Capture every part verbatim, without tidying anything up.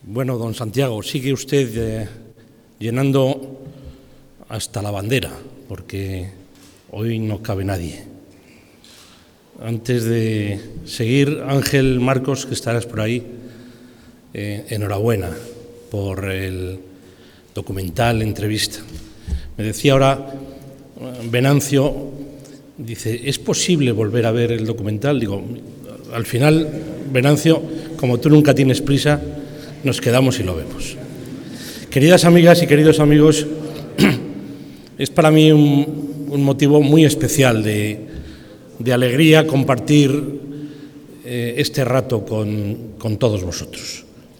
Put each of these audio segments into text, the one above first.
Bueno, don Santiago, sigue usted eh, llenando hasta la bandera, porque hoy no cabe nadie. Antes de seguir, Ángel Marcos, que estarás por ahí, eh, enhorabuena por el documental, entrevista. Me decía ahora Venancio, dice, ¿es posible volver a ver el documental? Digo, al final, Venancio, como tú nunca tienes prisa, nos quedamos y lo vemos. Queridas amigas y queridos amigos, es para mí un, un motivo muy especial de, de alegría compartir eh, este rato con, con todos vosotros.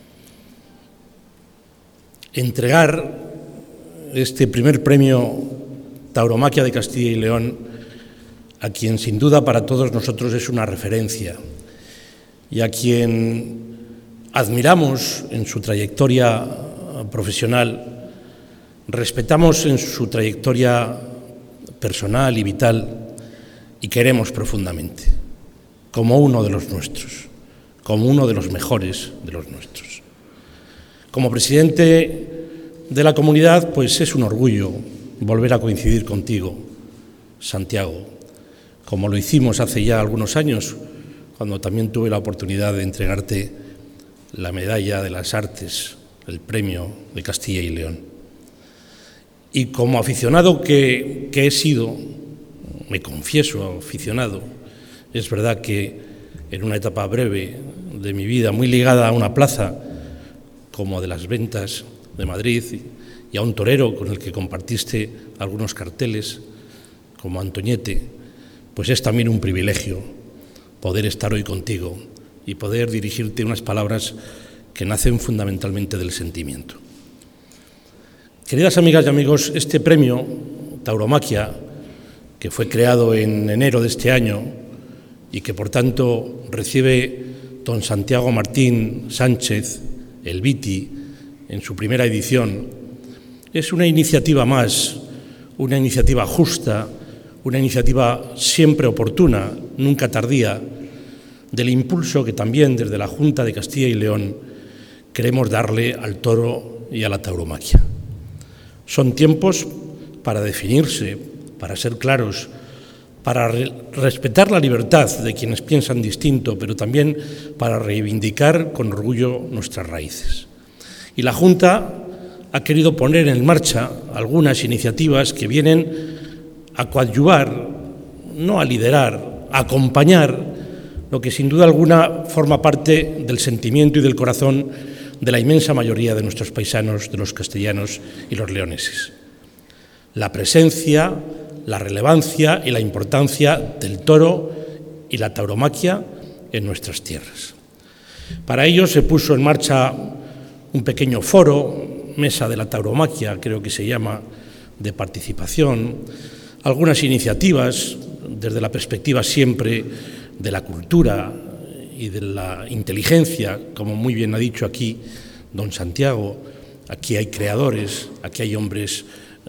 Entregar este primer premio Tauromaquia de Castilla y León a quien sin duda para todos nosotros es una referencia y a quien admiramos en su trayectoria profesional, respetamos en su trayectoria personal y vital y queremos profundamente, como uno de los nuestros, como uno de los mejores de los nuestros. Como presidente de la comunidad, pues es un orgullo volver a coincidir contigo, Santiago, como lo hicimos hace ya algunos años, cuando también tuve la oportunidad de entregarte la medalla de las artes, el premio de Castilla y León. Y como aficionado que, que he sido, me confieso aficionado, es verdad que en una etapa breve de mi vida, muy ligada a una plaza como de las Ventas de Madrid y a un torero con el que compartiste algunos carteles, como Antoñete, pues es también un privilegio poder estar hoy contigo y poder dirigirte unas palabras que nacen fundamentalmente del sentimiento. Queridas amigas y amigos, este premio Tauromaquia, que fue creado en enero de este año y que por tanto recibe don Santiago Martín Sánchez, el Viti, en su primera edición, es una iniciativa más, una iniciativa justa, una iniciativa siempre oportuna, nunca tardía, del impulso que también desde la Junta de Castilla y León queremos darle al toro y a la tauromaquia. Son tiempos para definirse, para ser claros, para re- respetar la libertad de quienes piensan distinto, pero también para reivindicar con orgullo nuestras raíces. Y la Junta ha querido poner en marcha algunas iniciativas que vienen a coadyuvar, no a liderar, a acompañar lo que sin duda alguna forma parte del sentimiento y del corazón de la inmensa mayoría de nuestros paisanos, de los castellanos y los leoneses. La presencia, la relevancia y la importancia del toro y la tauromaquia en nuestras tierras. Para ello se puso en marcha un pequeño foro, Mesa de la Tauromaquia, creo que se llama, de participación, algunas iniciativas desde la perspectiva siempre de la cultura y de la inteligencia, como muy bien ha dicho aquí don Santiago. Aquí hay creadores, aquí hay hombres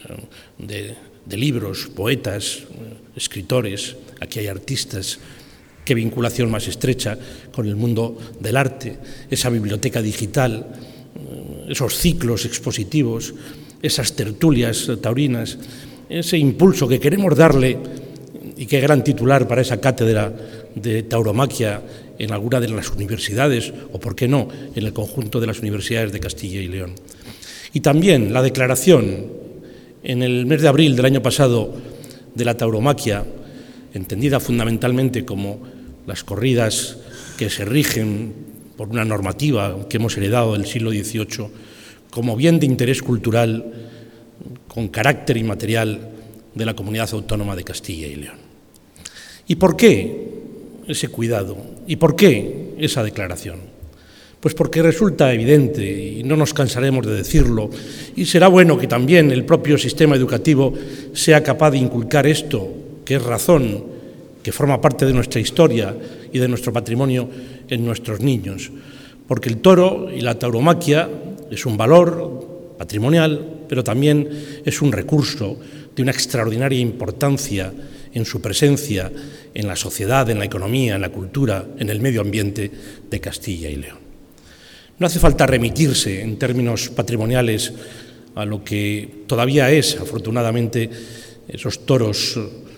de, de libros, poetas, escritores, aquí hay artistas. Qué vinculación más estrecha con el mundo del arte, esa biblioteca digital, esos ciclos expositivos, esas tertulias taurinas, ese impulso que queremos darle. Y qué gran titular para esa cátedra de tauromaquia en alguna de las universidades, o por qué no, en el conjunto de las universidades de Castilla y León. Y también la declaración en el mes de abril del año pasado de la tauromaquia, entendida fundamentalmente como las corridas que se rigen por una normativa que hemos heredado del siglo dieciocho, como bien de interés cultural con carácter inmaterial de la Comunidad Autónoma de Castilla y León. ¿Y por qué ese cuidado? ¿Y por qué esa declaración? Pues porque resulta evidente, y no nos cansaremos de decirlo, y será bueno que también el propio sistema educativo sea capaz de inculcar esto, que es razón, que forma parte de nuestra historia y de nuestro patrimonio en nuestros niños. Porque el toro y la tauromaquia es un valor patrimonial, pero también es un recurso de una extraordinaria importancia en su presencia en la sociedad, en la economía, en la cultura, en el medio ambiente de Castilla y León. No hace falta remitirse en términos patrimoniales a lo que todavía es, afortunadamente, esos toros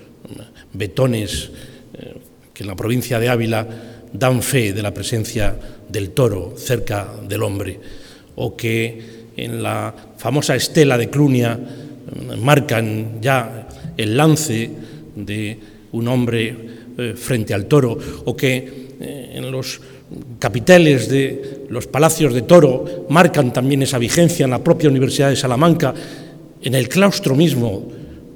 betones que en la provincia de Ávila dan fe de la presencia del toro cerca del hombre, o que en la famosa estela de Clunia marcan ya el lance de un hombre eh, frente al toro, o que eh, en los capiteles de los palacios de toro marcan también esa vigencia en la propia Universidad de Salamanca, en el claustro mismo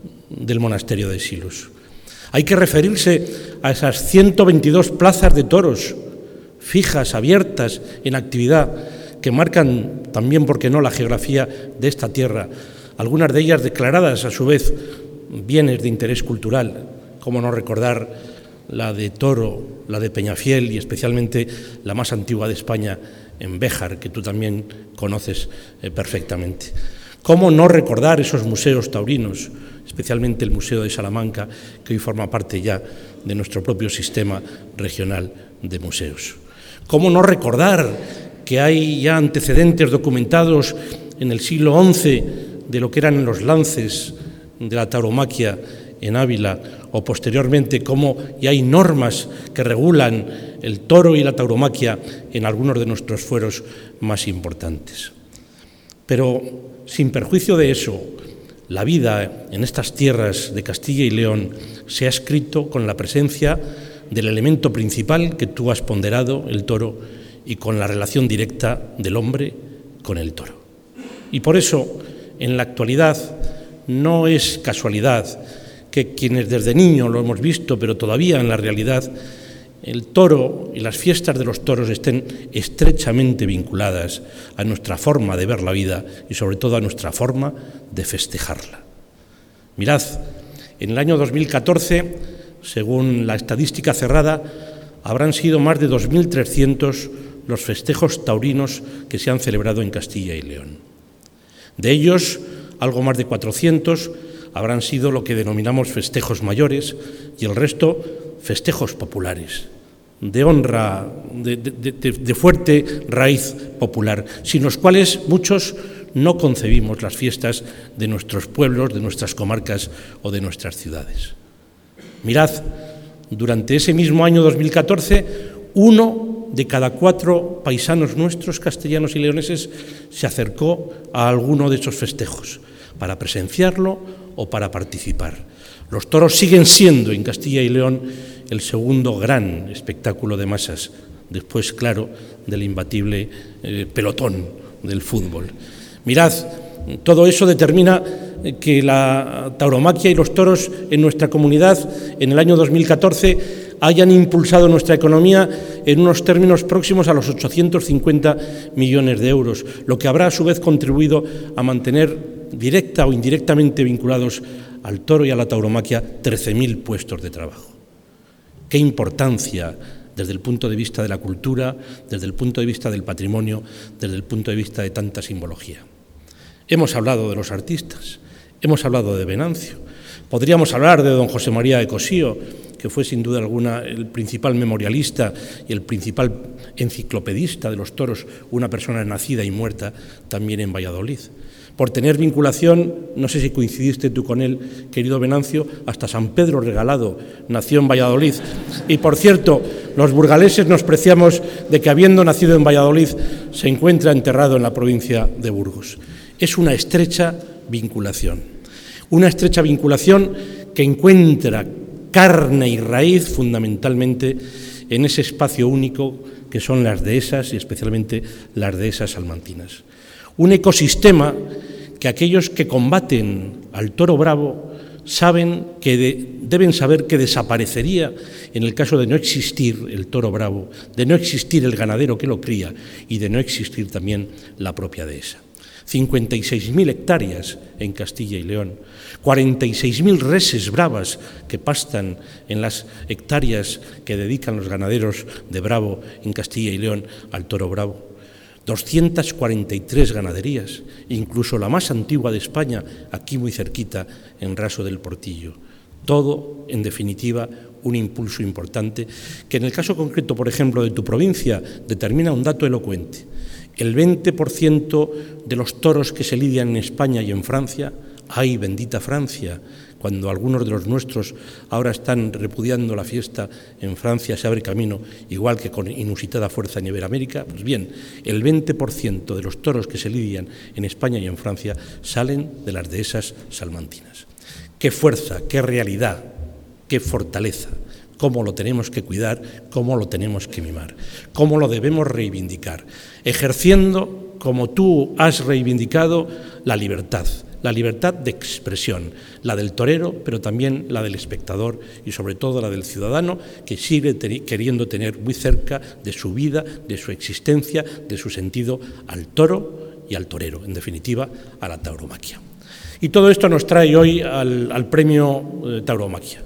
del monasterio de Silos. Hay que referirse a esas ciento veintidós plazas de toros fijas, abiertas, en actividad, que marcan también, por qué no, la geografía de esta tierra, algunas de ellas declaradas a su vez bienes de interés cultural. Cómo no recordar la de Toro, la de Peñafiel y especialmente la más antigua de España, en Béjar, que tú también conoces eh, perfectamente. Cómo no recordar esos museos taurinos, especialmente el Museo de Salamanca, que hoy forma parte ya de nuestro propio sistema regional de museos. Cómo no recordar que hay ya antecedentes documentados en el siglo once de lo que eran los lances de la tauromaquia en Ávila, o posteriormente cómo ya hay normas que regulan el toro y la tauromaquia en algunos de nuestros fueros más importantes. Pero, sin perjuicio de eso, la vida en estas tierras de Castilla y León se ha escrito con la presencia del elemento principal que tú has ponderado, el toro, y con la relación directa del hombre con el toro. Y por eso, en la actualidad, no es casualidad que quienes desde niño lo hemos visto, pero todavía en la realidad, el toro y las fiestas de los toros estén estrechamente vinculadas a nuestra forma de ver la vida y sobre todo a nuestra forma de festejarla. Mirad, en el año dos mil catorce, según la estadística cerrada, habrán sido más de dos mil trescientos los festejos taurinos que se han celebrado en Castilla y León. De ellos, algo más de cuatrocientos habrán sido lo que denominamos festejos mayores y el resto festejos populares, de honra, de, de, de, de fuerte raíz popular, sin los cuales muchos no concebimos las fiestas de nuestros pueblos, de nuestras comarcas o de nuestras ciudades. Mirad, durante ese mismo año dos mil catorce, uno de cada cuatro paisanos nuestros, castellanos y leoneses, se acercó a alguno de esos festejos para presenciarlo o para participar. Los toros siguen siendo en Castilla y León el segundo gran espectáculo de masas, después, claro, del imbatible eh, pelotón del fútbol. Mirad, todo eso determina que la tauromaquia y los toros en nuestra comunidad en el año dos mil catorce hayan impulsado nuestra economía en unos términos próximos a los ochocientos cincuenta millones de euros, lo que habrá a su vez contribuido a mantener directa o indirectamente vinculados al toro y a la tauromaquia trece mil puestos de trabajo. Qué importancia desde el punto de vista de la cultura, desde el punto de vista del patrimonio, desde el punto de vista de tanta simbología. Hemos hablado de los artistas, hemos hablado de Venancio, podríamos hablar de don José María de Cosío, que fue sin duda alguna el principal memorialista y el principal enciclopedista de los toros, una persona nacida y muerta también en Valladolid. Por tener vinculación, no sé si coincidiste tú con él, querido Venancio, hasta San Pedro Regalado nació en Valladolid. Y por cierto, los burgaleses nos preciamos de que habiendo nacido en Valladolid se encuentra enterrado en la provincia de Burgos. Es una estrecha vinculación, una estrecha vinculación que encuentra carne y raíz fundamentalmente en ese espacio único que son las dehesas y especialmente las dehesas salmantinas. Un ecosistema que aquellos que combaten al toro bravo saben que de, deben saber que desaparecería en el caso de no existir el toro bravo, de no existir el ganadero que lo cría y de no existir también la propia dehesa. cincuenta y seis mil hectáreas en Castilla y León, cuarenta y seis mil reses bravas que pastan en las hectáreas que dedican los ganaderos de Bravo en Castilla y León al toro bravo. doscientas cuarenta y tres ganaderías, incluso la más antigua de España, aquí muy cerquita, en Raso del Portillo. Todo, en definitiva, un impulso importante que en el caso concreto, por ejemplo, de tu provincia, determina un dato elocuente. El veinte por ciento de los toros que se lidian en España y en Francia, ¡ay, bendita Francia! Cuando algunos de los nuestros ahora están repudiando la fiesta, en Francia se abre camino, igual que con inusitada fuerza en Iberoamérica. Pues bien, el veinte por ciento de los toros que se lidian en España y en Francia salen de las dehesas salmantinas. ¡Qué fuerza, qué realidad, qué fortaleza! Cómo lo tenemos que cuidar, cómo lo tenemos que mimar, cómo lo debemos reivindicar, ejerciendo, como tú has reivindicado, la libertad. La libertad de expresión, la del torero, pero también la del espectador y sobre todo la del ciudadano que sigue te- queriendo tener muy cerca de su vida, de su existencia, de su sentido al toro y al torero, en definitiva, a la tauromaquia. Y todo esto nos trae hoy al, al premio eh, Tauromaquia.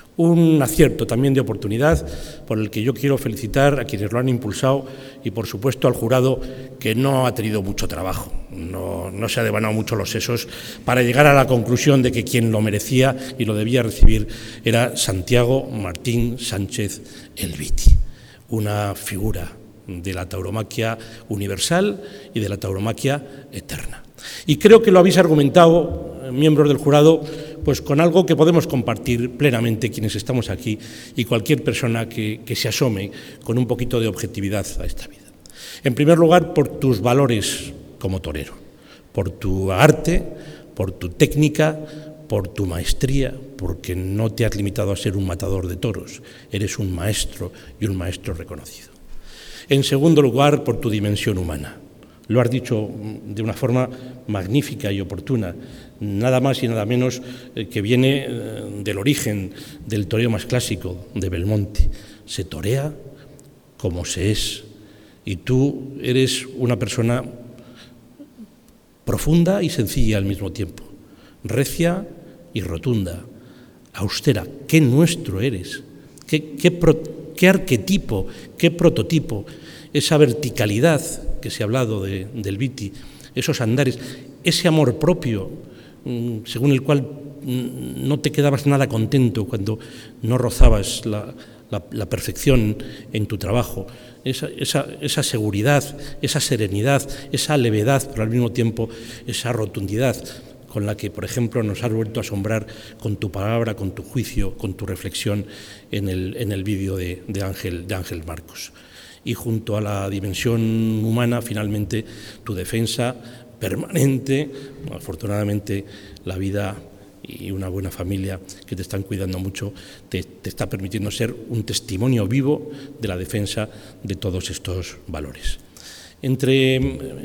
Un acierto también de oportunidad por el que yo quiero felicitar a quienes lo han impulsado y, por supuesto, al jurado que no ha tenido mucho trabajo, no, no se ha devanado mucho los sesos para llegar a la conclusión de que quien lo merecía y lo debía recibir era Santiago Martín Sánchez El Viti, una figura de la tauromaquia universal y de la tauromaquia eterna. Y creo que lo habéis argumentado, miembros del jurado, pues con algo que podemos compartir plenamente quienes estamos aquí y cualquier persona que, que se asome con un poquito de objetividad a esta vida. En primer lugar, por tus valores como torero, por tu arte, por tu técnica, por tu maestría, porque no te has limitado a ser un matador de toros, eres un maestro y un maestro reconocido. En segundo lugar, por tu dimensión humana. Lo has dicho de una forma magnífica y oportuna, nada más y nada menos que viene del origen del toreo más clásico, de Belmonte. Se torea como se es, y tú eres una persona profunda y sencilla al mismo tiempo, recia y rotunda, austera. ¡Qué nuestro eres! ¡Qué, qué, pro, qué arquetipo, qué prototipo! Esa verticalidad que se ha hablado de, del Viti, esos andares, ese amor propio, según el cual no te quedabas nada contento cuando no rozabas la, la, la perfección en tu trabajo, esa, esa, esa seguridad, esa serenidad, esa levedad, pero al mismo tiempo esa rotundidad con la que, por ejemplo, nos has vuelto a asombrar con tu palabra, con tu juicio, con tu reflexión en el, en el vídeo de, de, Ángel, de Ángel Marcos. Y junto a la dimensión humana, finalmente, tu defensa permanente, afortunadamente la vida y una buena familia que te están cuidando mucho, te, te está permitiendo ser un testimonio vivo de la defensa de todos estos valores. Entre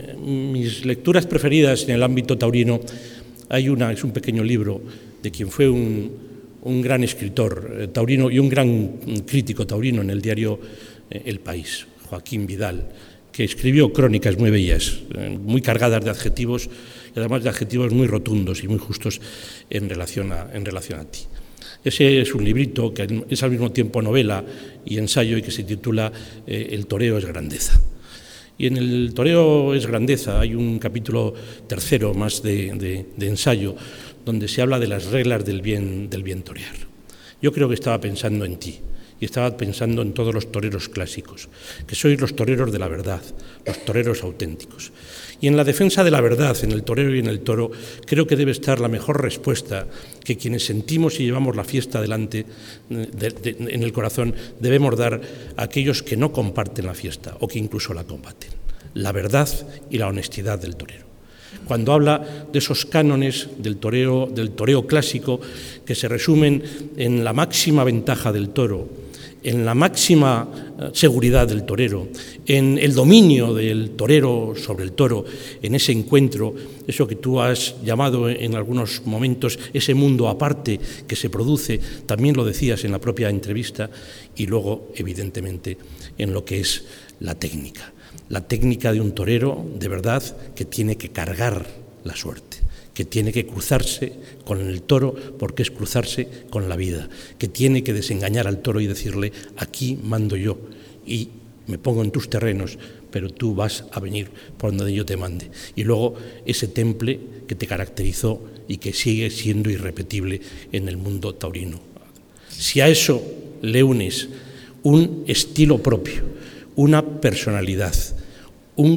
mis lecturas preferidas en el ámbito taurino hay una, es un pequeño libro de quien fue un, un gran escritor taurino y un gran crítico taurino en el diario El País, Joaquín Vidal, que escribió crónicas muy bellas, muy cargadas de adjetivos y además de adjetivos muy rotundos y muy justos en relación a, en relación a ti. Ese es un librito que es al mismo tiempo novela y ensayo y que se titula eh, El toreo es grandeza. Y en el toreo es grandeza hay un capítulo tercero más de, de, de ensayo donde se habla de las reglas del bien, del bien torear. Yo creo que estaba pensando en ti. Y estaba pensando en todos los toreros clásicos, que sois los toreros de la verdad, los toreros auténticos. Y en la defensa de la verdad, en el torero y en el toro, creo que debe estar la mejor respuesta que quienes sentimos y llevamos la fiesta adelante de, de, en el corazón debemos dar a aquellos que no comparten la fiesta o que incluso la combaten. La verdad y la honestidad del torero. Cuando habla de esos cánones del toreo, del toreo clásico que se resumen en la máxima ventaja del toro, en la máxima seguridad del torero, en el dominio del torero sobre el toro, en ese encuentro, eso que tú has llamado en algunos momentos ese mundo aparte que se produce, también lo decías en la propia entrevista, y luego, evidentemente, en lo que es la técnica. La técnica de un torero, de verdad, que tiene que cargar la suerte, que tiene que cruzarse con el toro porque es cruzarse con la vida, que tiene que desengañar al toro y decirle, aquí mando yo y me pongo en tus terrenos, pero tú vas a venir por donde yo te mande. Y luego ese temple que te caracterizó y que sigue siendo irrepetible en el mundo taurino. Si a eso le unes un estilo propio, una personalidad, un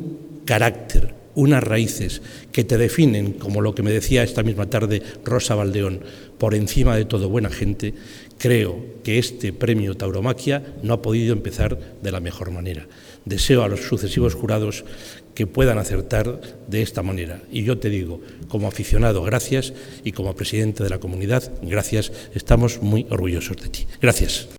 carácter, unas raíces que te definen, como lo que me decía esta misma tarde Rosa Valdeón, por encima de todo buena gente, creo que este premio Tauromaquia no ha podido empezar de la mejor manera. Deseo a los sucesivos jurados que puedan acertar de esta manera. Y yo te digo, como aficionado, gracias, y como presidente de la comunidad, gracias. Estamos muy orgullosos de ti. Gracias.